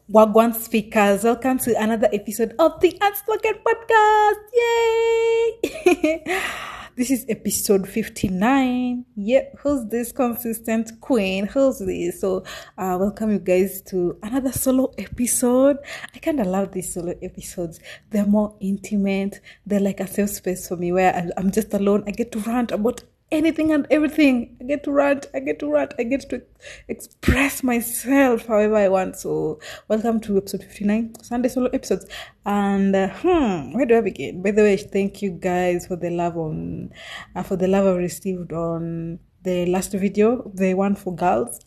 Wagwan speakers, welcome to another episode of the Unspoken Podcast. Yay! This is episode 59. Yep, who's this consistent queen? Who's this? So, welcome you guys to another solo episode. I kind of love these solo episodes. They're more intimate. They're like a safe space for me where I'm just alone. I get to rant about anything and everything. I get to rant, I get to express myself however I want. So welcome to episode 59, Sunday solo episodes. And where do I begin? By the way, thank you guys for the love I've received on the last video, the one for girls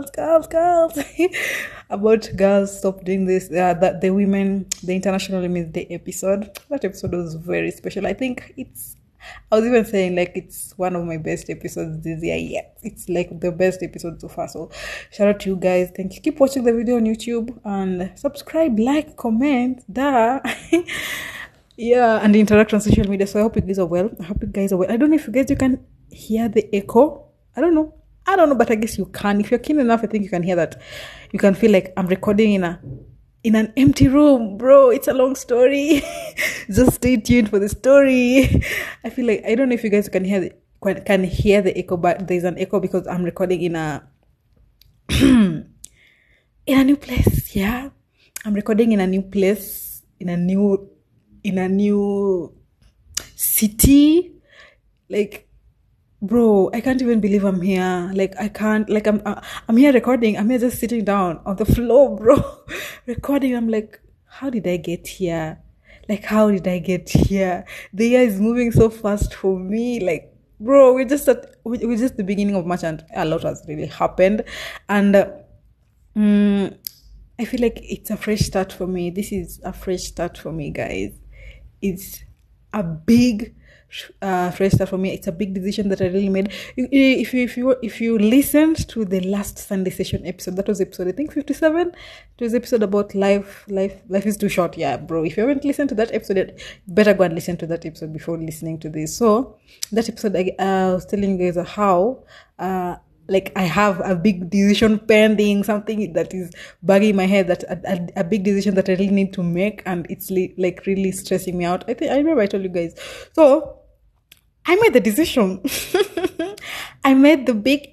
about girls stop doing this, that the International Women's Day episode. That episode was very special. I think I was even saying like it's one of my best episodes this year. Yeah, it's like the best episode so far. So shout out to you guys. Thank you. Keep watching the video on YouTube and subscribe, like, comment, yeah, and interact on social media. So I hope you guys are well. I don't know if you can hear the echo. I don't know, but I guess you can. If you're keen enough, I think you can hear that. You can feel like I'm recording in an empty room, bro. It's a long story. Just stay tuned for the story. I feel like, I don't know if you guys can hear the echo, but there's an echo because I'm recording in a in a new place. Yeah, I'm recording in a new place, in a new city. Like, bro, I can't even believe I'm here. I'm here recording. I'm here just sitting down on the floor, bro, recording. I'm like, how did I get here? The year is moving so fast for me. Like, bro, we're just the beginning of March and a lot has really happened. And I feel like it's a fresh start for me. This is a fresh start for me, guys. It's a big fresh start for me. It's a big decision that I really made. If you listened to the last Sunday session episode, that was episode I think 57. It was episode about life is too short. Yeah, bro. If you haven't listened to that episode yet, better go and listen to that episode before listening to this. So that episode I was telling you guys how I have a big decision pending, something that is bugging my head, that a big decision that I really need to make, and it's like really stressing me out. I remember I told you guys. So I made the decision. I made the big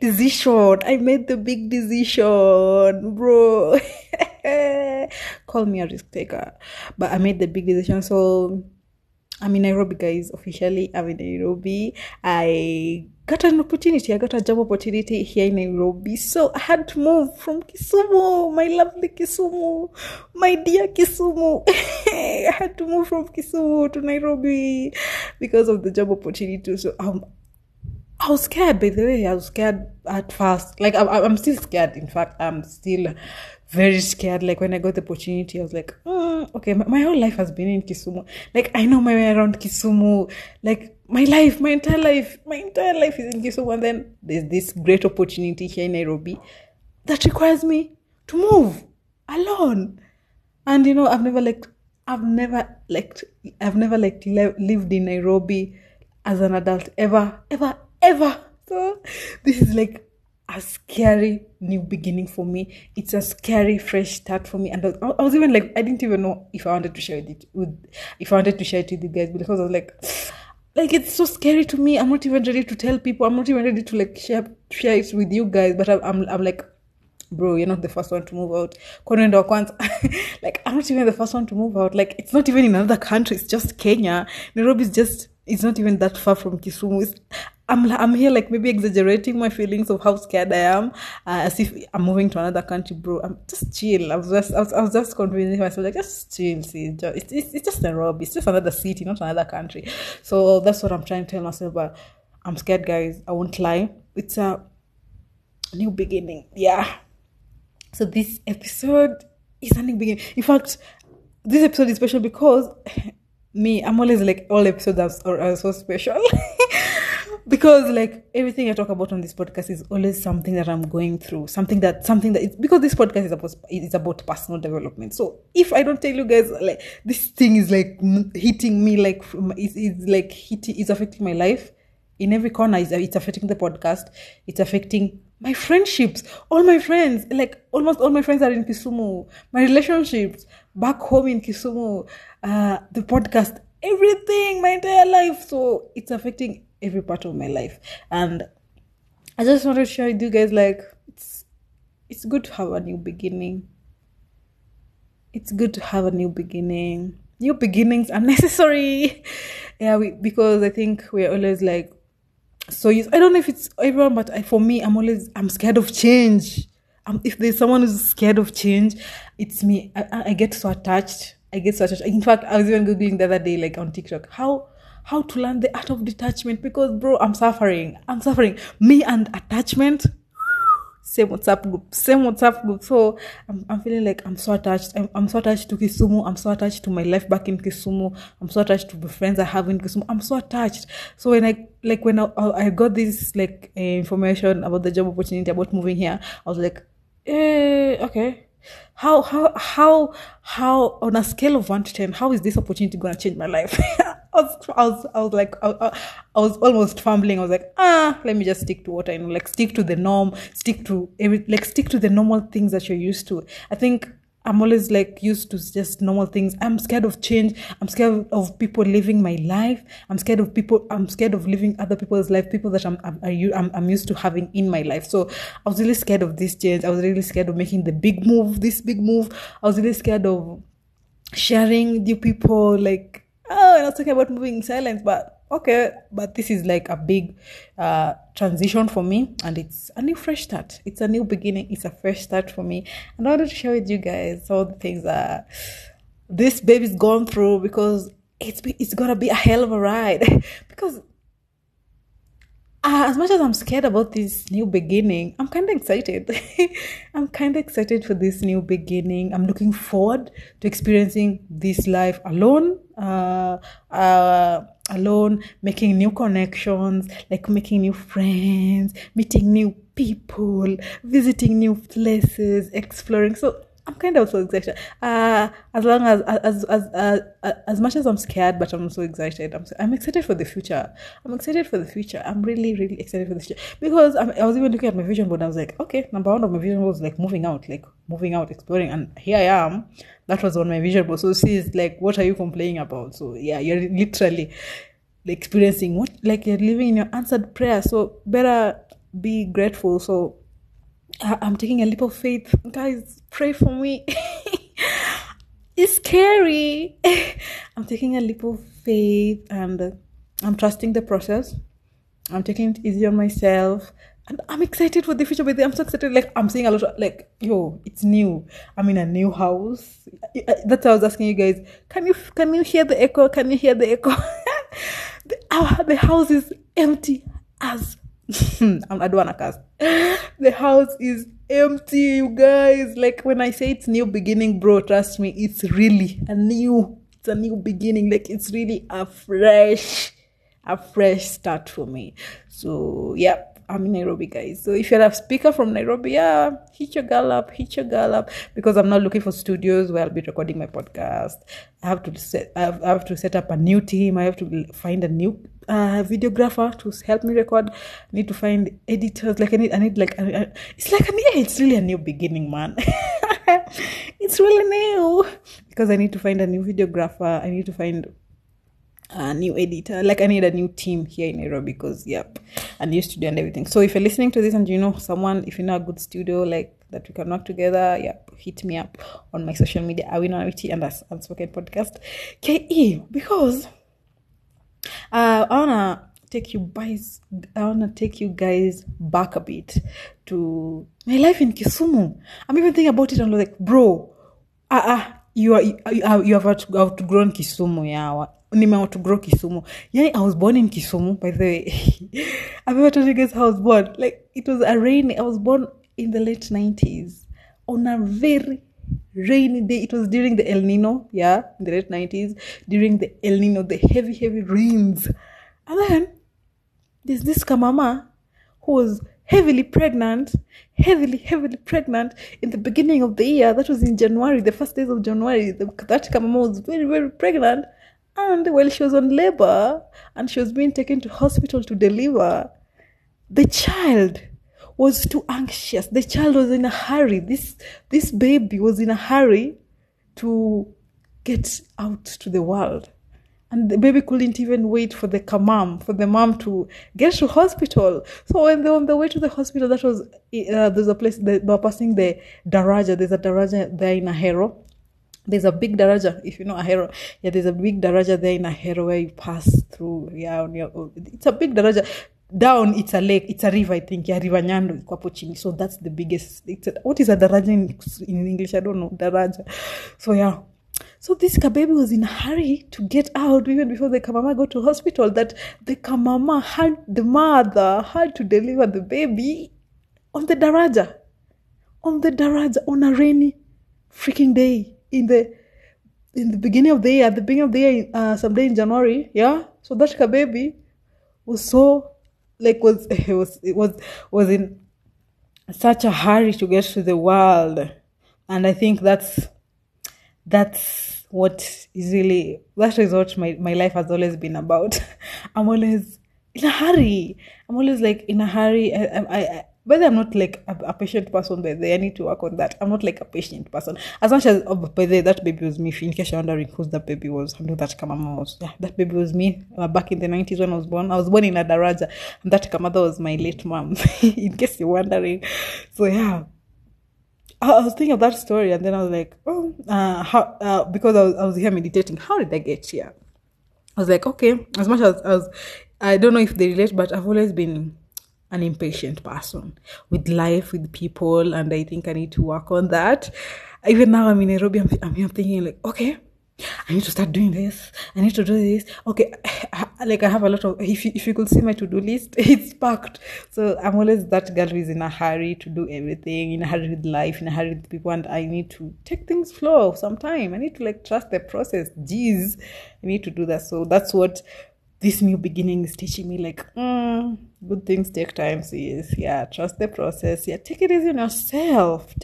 decision, bro. Call me a risk taker, but I made the big decision. So I'm in Nairobi, guys. Officially, I'm in Nairobi. I got an opportunity. I got a job opportunity here in Nairobi. So I had to move from Kisumu, my lovely Kisumu, my dear Kisumu. I had to move from Kisumu to Nairobi because of the job opportunity. So I was scared, by the way. I was scared at first. Like, I'm still scared. In fact, I'm still very scared. Like, when I got the opportunity, I was like, okay, my whole life has been in Kisumu. Like, I know my way around Kisumu. Like, my entire life is in Kisumu. And then there's this great opportunity here in Nairobi that requires me to move alone. And, you know, I've never lived in Nairobi as an adult ever. So this is like a scary new beginning for me. It's a scary fresh start for me. And I was even like, I didn't even know if I wanted to share it with you guys, because I was like it's so scary to me. I'm not even ready to tell people. I'm not even ready to like share it with you guys. But I'm like, bro, you're not the first one to move out. Like, I'm not even the first one to move out. Like, it's not even in another country. It's just Kenya. Nairobi it's not even that far from Kisumu. I'm here like maybe exaggerating my feelings of how scared I am, as if I'm moving to another country, bro. I'm just chill. I was just convincing myself, like, just chill. See, it's just Nairobi. It's just another city, not another country. So that's what I'm trying to tell myself. But I'm scared, guys. I won't lie. It's a new beginning. Yeah. So this episode is a new beginning. In fact, this episode is special because I'm always like, all episodes are so special. Because like everything I talk about on this podcast is always something that I'm going through, something that it's because this podcast is about personal development. So if I don't tell you guys, like, this thing is like hitting me, like it's affecting my life in every corner. It's affecting the podcast. It's affecting My friendships, all my friends, like almost all my friends are in Kisumu. My relationships back home in Kisumu, the podcast, everything, my entire life. So it's affecting every part of my life. And I just wanted to share with you guys, like, it's good to have a new beginning. It's good to have a new beginning. New beginnings are necessary. Yeah, because I think we're always like, so I don't know if it's everyone, but for me, I'm scared of change. If there's someone who's scared of change, it's me. I get so attached. I get so attached. In fact, I was even googling the other day, like on TikTok, how to learn the art of detachment, because bro, I'm suffering. Me and attachment, same WhatsApp group. So I'm feeling like I'm so attached. I'm so attached to Kisumu. I'm so attached to my life back in Kisumu. I'm so attached to the friends I have in Kisumu. I'm so attached. So when I got this like information about the job opportunity, about moving here, I was like, okay. How on a scale of 1 to 10, how is this opportunity gonna change my life? I was like, I was almost fumbling. I was like, let me just stick to what I know, like stick to the norm, stick to the normal things that you're used to. I think I'm always like used to just normal things. I'm scared of change. I'm scared of people living my life. I'm scared of living other people's life, people that I'm used to having in my life. So I was really scared of this change. I was really scared of making this big move. I was really scared of sharing with you people, like, I was talking about moving in silence, but okay. But this is like a big transition for me, and it's a new fresh start. It's a new beginning. It's a fresh start for me, and I wanted to share with you guys all the things that this baby's gone through, because it's gonna be a hell of a ride. Because as much as I'm scared about this new beginning, I'm kind of excited. I'm kind of excited for this new beginning. I'm looking forward to experiencing this life alone, making new connections, like making new friends, meeting new people, visiting new places, exploring. So I'm kind of so excited. As much as I'm scared, but I'm so excited. I'm excited for the future. I'm really, really excited for the future, because I was even looking at my vision board. I was like, okay, number one of my vision was like moving out, exploring, and here I am. That was on my vision board. So she's like, what are you complaining about? So yeah, you're literally experiencing what, like, you're living in your answered prayer. So better be grateful. So I'm taking a leap of faith. Guys, pray for me. It's scary. I'm taking a leap of faith, and I'm trusting the process. I'm taking it easy on myself. And I'm excited for the future. But I'm so excited. Like, I'm seeing a lot of, like, it's new. I'm in a new house. That's why I was asking you guys, can you hear the echo? Can you hear the echo? The house is empty as I don't wanna cast. The house is empty, you guys. Like, when I say it's new beginning, bro, trust me, it's really a new beginning. Like, it's really a fresh start for me. So yeah, I'm in Nairobi, guys. So if you're a speaker from Nairobi, yeah, hit your girl up, because I'm not looking for studios where I'll be recording my podcast. I have to set up a new team. I have to find a new videographer to help me record. I need to find editors. Like, it's really a new beginning, man. It's really new, because I need to find a new videographer. I need to find a new editor. Like, I need a new team here in Nairobi, because a new studio and everything. So if you're listening to this and you know someone, if you know a good studio, like, that we can work together, hit me up on my social media, Awinawiti and Unspoken Podcast KE, because I wanna take you guys back a bit to my life in Kisumu. I'm even thinking about it, and I'm like, bro, you have outgrown Kisumu, yeah. Outgrow Kisumu. Yeah, I was born in Kisumu, by the way. I've ever told you guys how I was born. Like, it was a rainy. I was born in the late 90s on a very rainy day. It was during the El Nino, in the late 90s, during the El Nino, the heavy rains. And then there's this Kamama who was heavily pregnant in the beginning of the year. That was in January, the first days of January. That Kamama was very, very pregnant. And while she was on labor and she was being taken to hospital to deliver, the child was too anxious. The child was in a hurry. This baby was in a hurry to get out to the world. And the baby couldn't even wait for the mom to get to hospital. So when they were on the way to the hospital, that was, there's a place, they were passing the Daraja. There's a Daraja there in Ahero. There's a big Daraja, if you know Ahero. Yeah, there's a big Daraja there in Ahero where you pass through. Yeah, it's a big Daraja. Down, it's a lake, it's a river, I think. Yeah, River Nyando, iko hapo chini. So that's the biggest. What is a Daraja in English? I don't know. Daraja. So yeah. So this Kababy was in a hurry to get out even before the Kamama got to hospital, that the Kamama the mother had to deliver the baby on the Daraja. On a rainy freaking day in the beginning of the year, someday in January, yeah. So that Kababy was so, like, was in such a hurry to get to the world. And I think that is what my life has always been about. I'm always in a hurry. I'm always like in a hurry. But I'm not like a patient person, but I need to work on that. I'm not like a patient person. As much as, by the way, that baby was me. In case you're wondering who that baby was, I know that Kamama was. Yeah, that baby was me back in the 90s when I was born. I was born in a Daraja, and that Kamada was my late mom, in case you're wondering. So yeah, I was thinking of that story, and then I was like, because I was here meditating. How did I get here? I was like, okay, as much as I don't know if they relate, but I've always been an impatient person with life, with people, and I think I need to work on that. Even now I'm in Nairobi, I'm here thinking like, okay, I need to start doing this. I need to do this. Okay, like I have a lot of, if you could see my to-do list, it's packed. So I'm always that girl who is in a hurry to do everything, in a hurry with life, in a hurry with people, and I need to take things slow sometime. I need to like trust the process. Jeez, I need to do that. So that's what this new beginning is teaching me, like, good things take time, sis. Yeah, trust the process. Yeah, take it easy on yourself.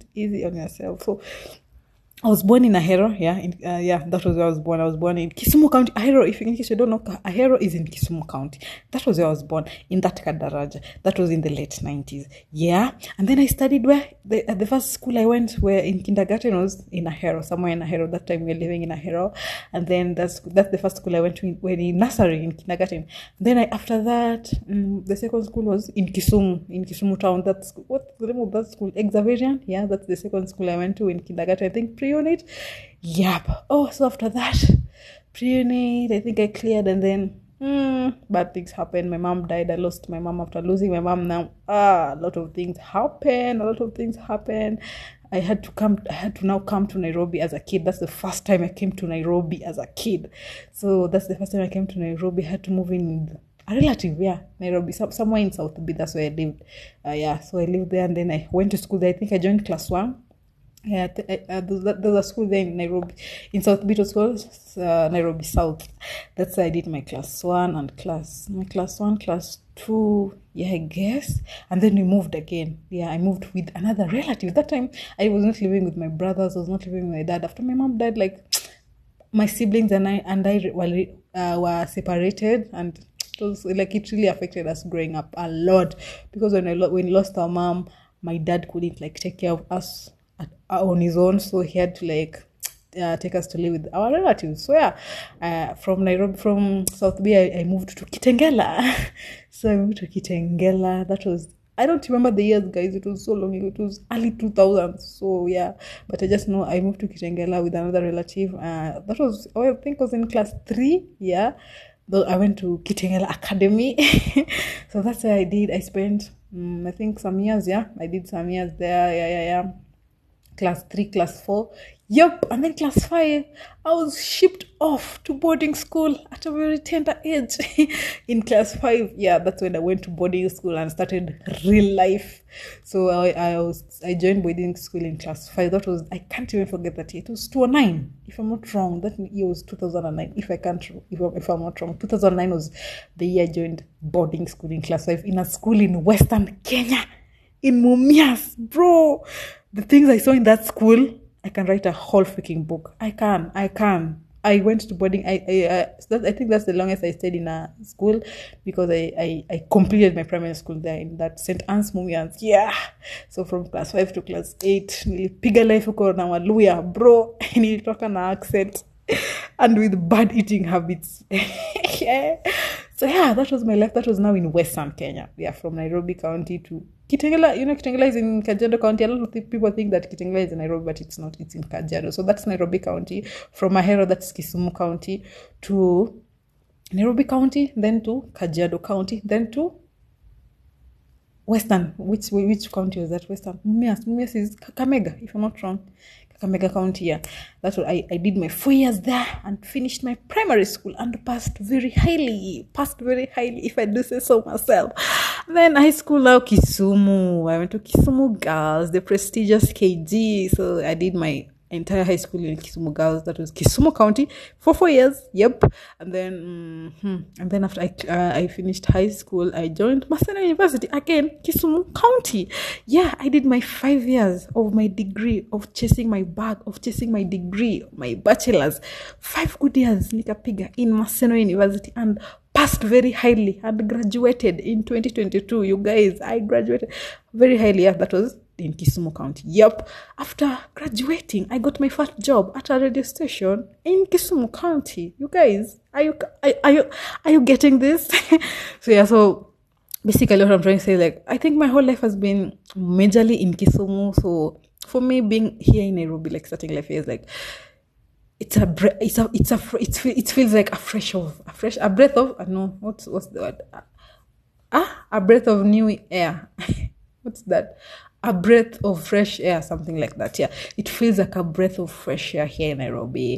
So I was born in Ahero, that was where I was born. I was born in Kisumu County. Ahero, in case you don't know, Ahero is in Kisumu County. That was where I was born, in that Daraja. That was in the late 90s. Yeah, and then I studied where? The first school I went where in kindergarten was in Ahero, somewhere in Ahero. That time we were living in Ahero. And then that's the first school I went to when in nursery, in kindergarten. Then after that, the second school was in Kisumu town. That's, what's the name of that school? Xaverian? Yeah, that's the second school I went to in kindergarten. I think pre-unit. Yep. Oh, so after that, pre-unit, I think I cleared, and then bad things happened. My mom died. I lost my mom. After losing my mom, now a lot of things happened. I had to now come to Nairobi as a kid. That's the first time I came to Nairobi as a kid. So that's the first time I came to Nairobi. I had to move in with a relative, Nairobi, somewhere in South B. That's where I lived. So I lived there, and then I went to school there. I think I joined class 1. Yeah, there's a school there in Nairobi, in South Beach, called Nairobi South. That's where I did my class 1 and class 2, I guess. And then we moved again. Yeah, I moved with another relative. That time, I was not living with my brothers. I was not living with my dad. After my mom died, like, my siblings and I were separated, and it was like, it really affected us growing up a lot, because when we lost our mom, my dad couldn't like take care of us on his own, so he had to like take us to live with our relatives. So from South B, I moved to Kitengela. So I moved to Kitengela. That was, I don't remember the years, guys. It was so long ago. It was early 2000s. So yeah, but I just know I moved to Kitengela with another relative. That was, I think, was in class 3. Yeah, though I went to Kitengela Academy. So that's what I did. I spent I think some years. Yeah, I did some years there. Yeah. Class 3, class 4. Yep. And then class 5, I was shipped off to boarding school at a very tender age. In class 5, yeah, that's when I went to boarding school and started real life. So I joined boarding school in class 5. That was, I can't even forget that year. It was 2009, if I'm not wrong. That year was 2009, if I'm not wrong. 2009 was the year I joined boarding school in class 5 in a school in Western Kenya, in Mumias, bro. The things I saw in that school, I can write a whole freaking book. I can. I went to boarding. I think that's the longest I stayed in a school, because I completed my primary school there in that St. Anne's Mumians. Yeah. So from class 5 to class 8, nilipiga life huko na Waluya, bro. Nilitoka na accent and with bad eating habits. Yeah. So yeah, that was my life. That was now in Western Kenya. Yeah, from Nairobi County to Kitengela. You know, Kitengela is in Kajiado County. A lot of people think that Kitengela is in Nairobi, but it's not. It's in Kajiado. So that's Nairobi County. From Ahero, that's Kisumu County, to Nairobi County, then to Kajiado County, then to Western. Which county was that? Western. Mumias is Kakamega, if I'm not wrong. Kakamega County, yeah. That's what I did my 4 years there and finished my primary school and passed very highly, if I do say so myself. Then high school now, Kisumu. I went to Kisumu Girls, the prestigious KG. So I did my entire high school in Kisumu Girls. That was Kisumu County for 4 years. Yep. And then after I finished high school, I joined Maseno University again, Kisumu County. Yeah, I did my 5 years of my degree, of chasing my bag, of chasing my degree, my bachelor's. 5 good years nikapiga in Maseno University and passed very highly and graduated in 2022. You guys, I graduated very highly. Yeah, that was in Kisumu County. Yep. After graduating, I got my first job at a radio station in Kisumu County. You guys, are you getting this? So basically what I'm trying to say, like, I think my whole life has been majorly in Kisumu. So for me, being here in Nairobi, like starting life here, is like, it feels like a breath of no, what's the word? A breath of new air. What's that? A breath of fresh air, something like that. Yeah, it feels like a breath of fresh air here in Nairobi.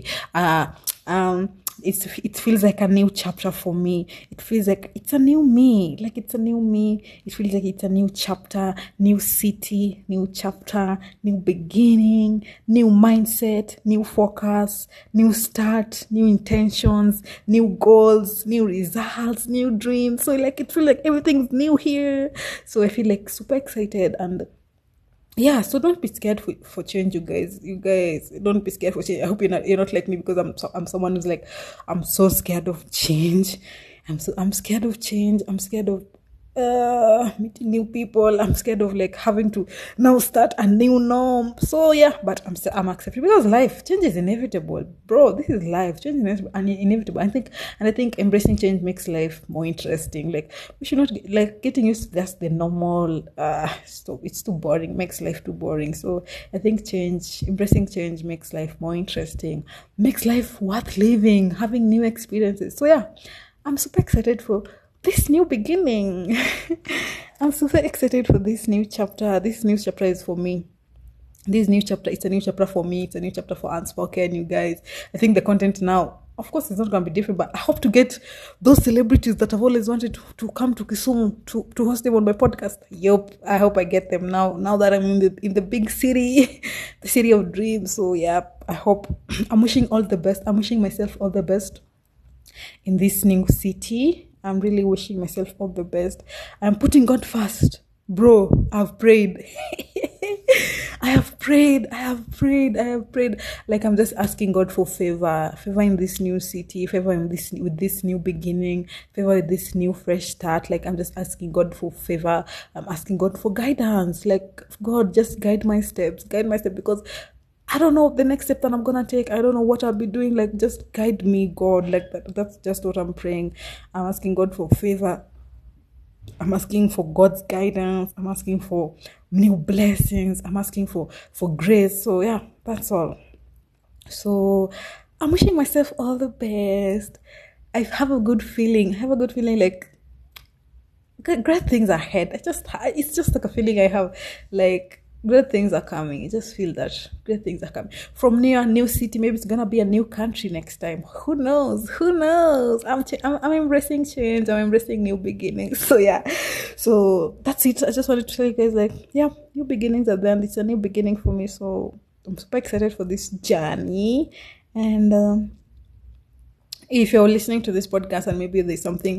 It feels like a new chapter for me. It feels like it's a new me. Like it's a new me. It feels like it's a new chapter, new city, new chapter, new beginning, new mindset, new focus, new start, new intentions, new goals, new results, new dreams. So like it feels like everything's new here. So I feel like super excited. And yeah, so don't be scared for change, you guys. You guys, don't be scared for change. I hope you're not like me, because I'm someone who's like, I'm so scared of change. I'm scared of change. I'm scared of meeting new people. I'm scared of like having to now start a new norm. So yeah, but I'm accepting, because life, change is inevitable, bro. This is life. Change is inevitable. I think embracing change makes life more interesting. Like, we should not like getting used to that's the normal. It's too boring. Makes life too boring. So I think embracing change makes life more interesting. Makes life worth living. Having new experiences. So yeah, I'm super excited for this new beginning. I'm super excited for this new chapter. This new chapter is for me. This new chapter, it's a new chapter for me. It's a new chapter for Unspoken, you guys. I think the content now, of course, it's not going to be different, but I hope to get those celebrities that I've always wanted to come to Kisumu to host them on my podcast. Yup, I hope I get them now that I'm in the big city, the city of dreams. So yeah, I hope. I'm wishing all the best. I'm wishing myself all the best in this new city. I'm really wishing myself all the best. I'm putting God first. Bro, I've prayed. I have prayed. Like, I'm just asking God for favor in this new city, favor with this new beginning, favor with this new fresh start. Like, I'm just asking God for favor. I'm asking God for guidance. Like, God, just guide my steps, because I don't know the next step that I'm gonna take. I don't know what I'll be doing. Like, just guide me, God. Like that's just what I'm praying. I'm asking God for favor. I'm asking for God's guidance. I'm asking for new blessings. I'm asking for grace. So yeah, that's all. So I'm wishing myself all the best. I have a good feeling. Like great things ahead. It's just like a feeling I have, like great things are coming. I just feel that great things are coming from new city. Maybe it's gonna be a new country next time. Who knows? I'm embracing change. I'm embracing new beginnings. So yeah, so that's it. I just wanted to tell you guys, like, yeah, new beginnings are there. It's a new beginning for me. So I'm super excited for this journey. And if you're listening to this podcast and maybe there's something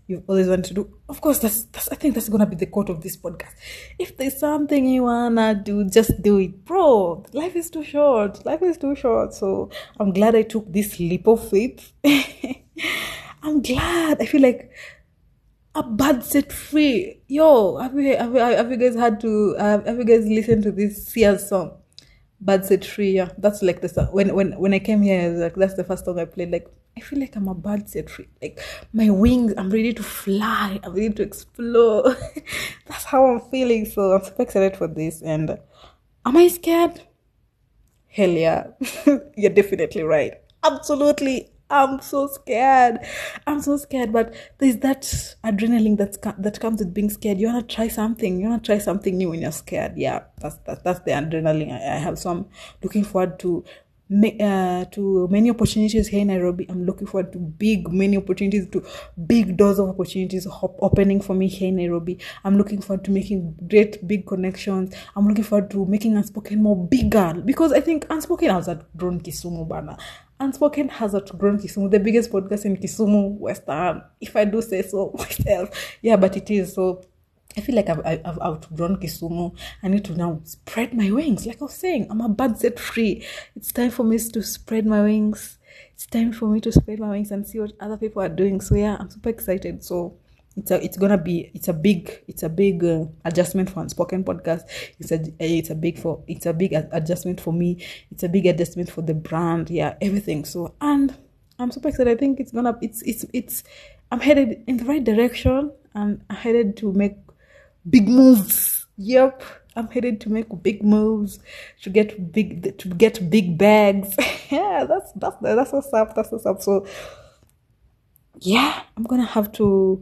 you've always wanted to do. Of course, that's I think that's gonna be the quote of this podcast. If there's something you wanna do, just do it, bro. Life is too short. Life is too short. So I'm glad I took this leap of faith. I'm glad. I feel like a bad set free. Yo, have you guys have you guys listened to this Sia's song? Bad Set Free, yeah. That's like the song. When I came here, like that's the first song I played. Like I feel like I'm a bird set free. Like my wings, I'm ready to fly. I'm ready to explore. That's how I'm feeling. So I'm super excited for this. And am I scared? Hell yeah. You're definitely right. Absolutely. I'm so scared. But there's that adrenaline that comes with being scared. You wanna try something. You wanna try something new when you're scared. Yeah, that's the adrenaline I have. So I'm looking forward to many opportunities here in Nairobi. I'm looking forward to many opportunities, to big doors of opportunities opening for me here in Nairobi. I'm looking forward to making great big connections. I'm looking forward to making Unspoken more bigger, because I think Unspoken has outgrown Kisumu, bana. Unspoken has outgrown Kisumu, the biggest podcast in Kisumu, Western, if I do say so myself. Yeah, but it is. So I feel like I've outgrown Kisumu. I need to now spread my wings. Like I was saying, I'm a bird set free. It's time for me to spread my wings. It's time for me to spread my wings and see what other people are doing. So yeah, I'm super excited. So it's a big adjustment for Unspoken podcast. It's a big adjustment for me. It's a big adjustment for the brand. Yeah, everything. So, and I'm super excited. I think I'm headed in the right direction, and I'm headed to make big moves. Yep, I'm headed to make big moves, to get big bags. Yeah, that's what's up. That's what's up. So yeah, I'm gonna have to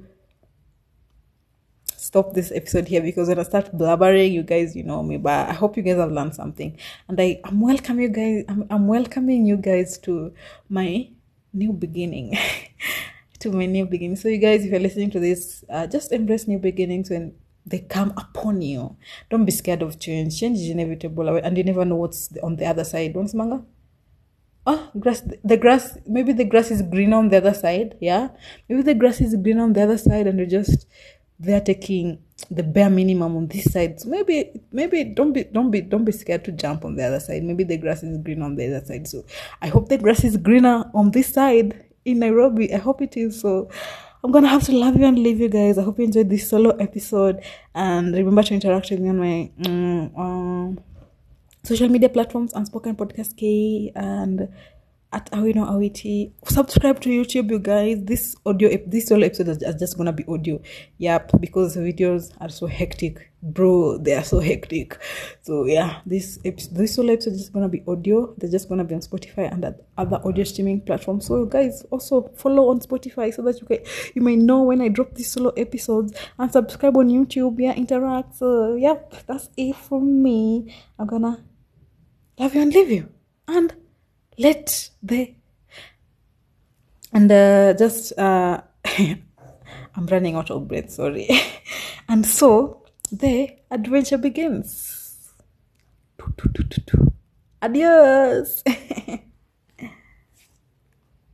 stop this episode here, because when I start blabbering, you guys, you know me. But I hope you guys have learned something, and I'm welcoming you guys. I'm welcoming you guys to my new beginning. To my new beginning. So you guys, if you're listening to this, just embrace new beginnings when they come upon you. Don't be scared of change. Change is inevitable, and you never know what's on the other side. What's manga? Maybe the grass is greener on the other side. Yeah, maybe the grass is greener on the other side, and they're taking the bare minimum on this side. So maybe don't be scared to jump on the other side. Maybe the grass is green on the other side. So I hope the grass is greener on this side in Nairobi. I hope it is. So I'm gonna have to love you and leave you guys. I hope you enjoyed this solo episode, and remember to interact with me on my social media platforms, Unspoken Podcast K, and at Awino Awiti. Subscribe to YouTube, you guys. This solo episode is just gonna be audio. Yep, because videos are so hectic, bro. They are so hectic. So yeah, this solo episode is gonna be audio. They're just gonna be on Spotify and other audio streaming platforms. So guys, also follow on Spotify so that you may know when I drop these solo episodes, and subscribe on YouTube. Yeah, interact. So yep, that's it from me. I'm gonna love you and leave you, and I'm running out of breath, sorry. And so the adventure begins. Adios.